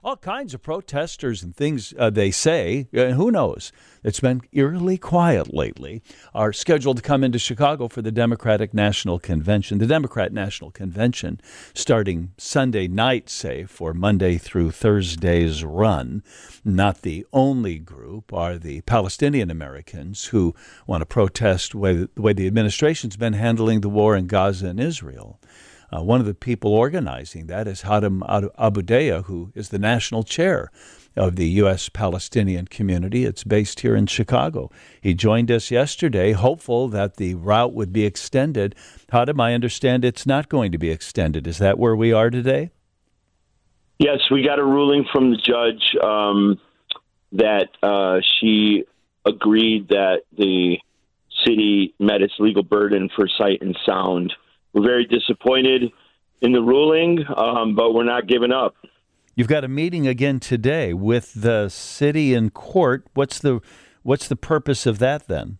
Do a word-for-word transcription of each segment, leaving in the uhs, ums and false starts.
All kinds of protesters and things, uh, they say, and who knows? It's been eerily quiet lately, are scheduled to come into Chicago for the Democratic National Convention. The Democrat National Convention starting Sunday night, say, for Monday through Thursday's run. Not the only group are the Palestinian Americans who want to protest the way, the way the administration's been handling the war in Gaza and Israel. Uh, one of the people organizing that is Hatem Aboudia, who is the national chair of the U S Palestinian community. It's based here in Chicago. He joined us yesterday, hopeful that the route would be extended. Hatem, I understand it's not going to be extended. Is that where we are today? Yes, we got a ruling from the judge um, that uh, she agreed that the city met its legal burden for sight and sound. We're very disappointed in the ruling, um, but we're not giving up. You've got a meeting again today with the city in court. What's the what's the purpose of that then?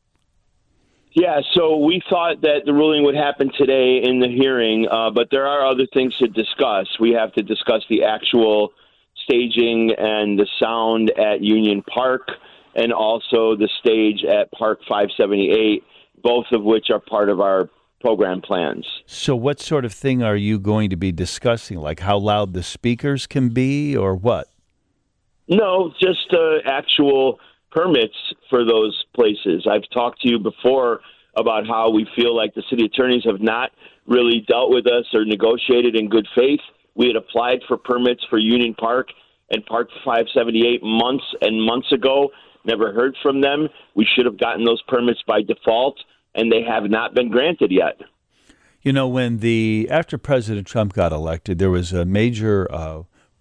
Yeah, so we thought that the ruling would happen today in the hearing, uh, but there are other things to discuss. We have to discuss the actual staging and the sound at Union Park, and also the stage at Park five seventy-eight, both of which are part of our program plans. So what sort of thing are you going to be discussing? Like how loud the speakers can be or what? No, just uh, actual permits for those places. I've talked to you before about how we feel like the city attorneys have not really dealt with us or negotiated in good faith. We had applied for permits for Union Park and Park five seventy-eight months and months ago, never heard from them. We should have gotten those permits by default, and they have not been granted yet. You know, when the after President Trump got elected, there was a major uh,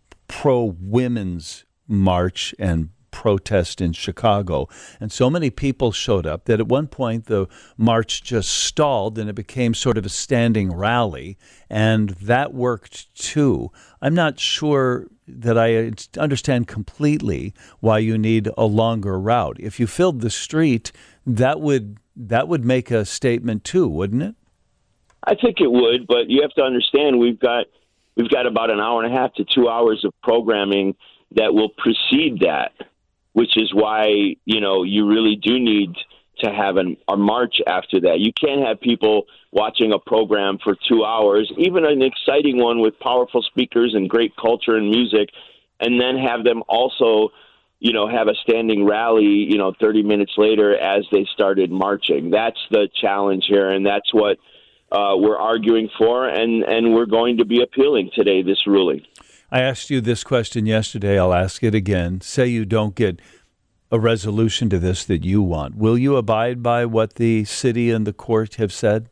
pro-women's march and protest in Chicago, and so many people showed up that at one point the march just stalled and it became sort of a standing rally, and that worked too. I'm not sure that I understand completely why you need a longer route. If you filled the street, that would that would make a statement too, wouldn't it? I think it would, but you have to understand we've got we've got about an hour and a half to two hours of programming that will precede that, which is why, you know, you really do need to have an, a march after that. You can't have people watching a program for two hours, even an exciting one with powerful speakers and great culture and music, and then have them also, you know, have a standing rally, you know, thirty minutes later as they started marching. That's the challenge here, and that's what uh, we're arguing for, and, and we're going to be appealing today, this ruling. I asked you this question yesterday. I'll ask it again. Say you don't get a resolution to this that you want. Will you abide by what the city and the court have said?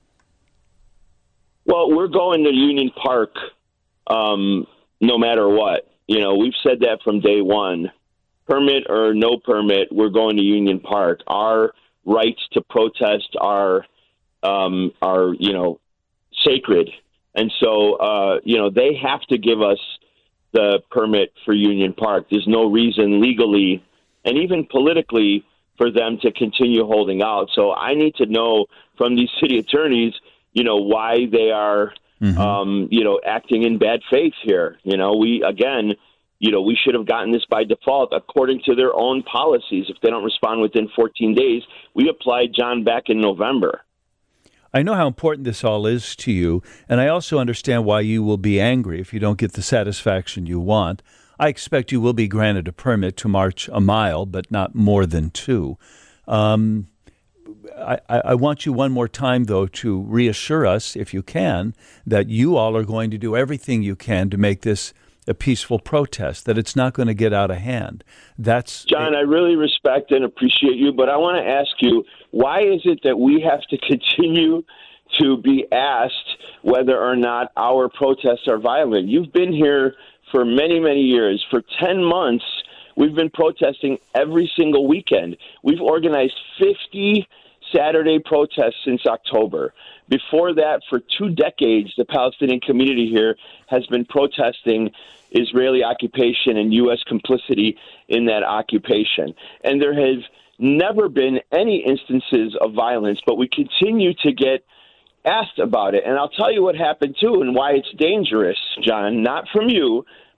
Well, we're going to Union Park um, no matter what. You know, we've said that from day one. Permit or no permit, we're going to Union Park. Our rights to protest are, um, are you know, sacred. And so, uh, you know, they have to give us the permit for Union Park. There's no reason legally and even politically for them to continue holding out. So I need to know from these city attorneys, you know, why they are, mm-hmm. um, you know, acting in bad faith here. You know, we, again, you know, we should have gotten this by default according to their own policies. If they don't respond within fourteen days, we applied John back in November. I know how important this all is to you, and I also understand why you will be angry if you don't get the satisfaction you want. I expect you will be granted a permit to march a mile, but not more than two. Um, I, I want you one more time, though, to reassure us, if you can, that you all are going to do everything you can to make this a peaceful protest, that it's not going to get out of hand. That's John, I really respect and appreciate you, but I want to ask you, why is it that we have to continue to be asked whether or not our protests are violent? You've been here for many, many years. For ten months, we've been protesting every single weekend. We've organized fifty Saturday protests since October. Before that, for two decades, the Palestinian community here has been protesting Israeli occupation and U S complicity in that occupation. And there has never been any instances of violence, but we continue to get asked about it. And I'll tell you what happened, too, and why it's dangerous, John, not from you,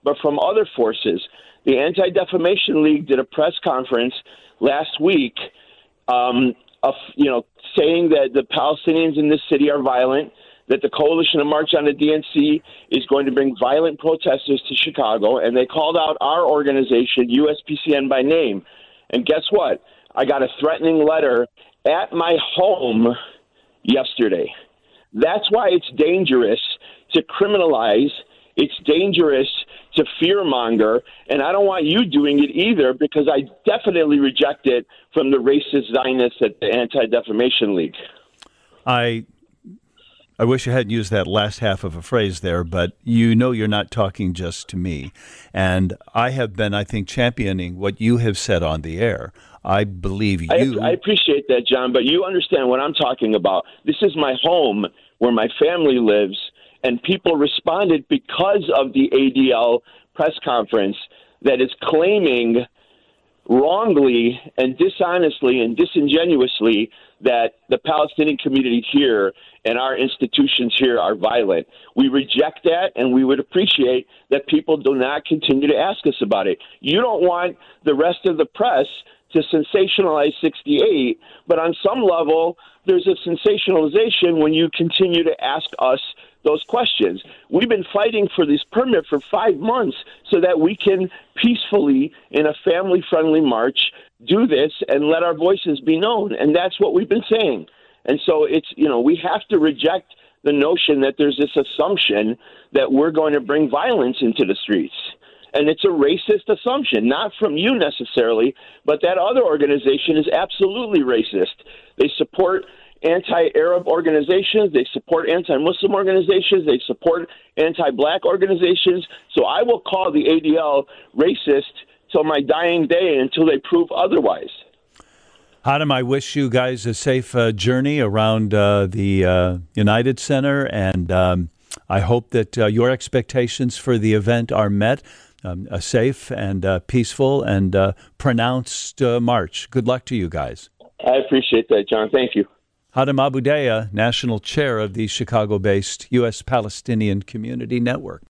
but from other forces. The Anti-Defamation League did a press conference last week, um, of, you know, saying that the Palestinians in this city are violent, that the Coalition of March on the D N C is going to bring violent protesters to Chicago, and they called out our organization, U S P C N, by name. And guess what? I got a threatening letter at my home yesterday. That's why it's dangerous to criminalize. It's dangerous to fearmonger, and I don't want you doing it either, because I definitely reject it from the racist Zionists at the Anti-Defamation League. I I wish I hadn't used that last half of a phrase there, but you know you're not talking just to me. And I have been, I think, championing what you have said on the air. I believe you... I, I appreciate that, John, but you understand what I'm talking about. This is my home where my family lives, and people responded because of the A D L press conference that is claiming wrongly and dishonestly and disingenuously that the Palestinian community here and our institutions here are violent. We reject that, and we would appreciate that people do not continue to ask us about it. You don't want the rest of the press to sensationalize sixty-eight, but on some level, there's a sensationalization when you continue to ask us those questions. We've been fighting for this permit for five months so that we can peacefully, in a family-friendly march, do this and let our voices be known. And that's what we've been saying. And so it's, you know, we have to reject the notion that there's this assumption that we're going to bring violence into the streets. And it's a racist assumption, not from you necessarily, but that other organization is absolutely racist. They support anti-Arab organizations, they support anti-Muslim organizations, they support anti-black organizations. So I will call the A D L racist till my dying day until they prove otherwise. Hatem, I wish you guys a safe uh, journey around uh, the uh, United Center, and um, I hope that uh, your expectations for the event are met. Um, a safe and uh, peaceful and uh, pronounced uh, march. Good luck to you guys. I appreciate that, John. Thank you. Hatem Abuideya, National Chair of the Chicago-based U S Palestinian Community Network.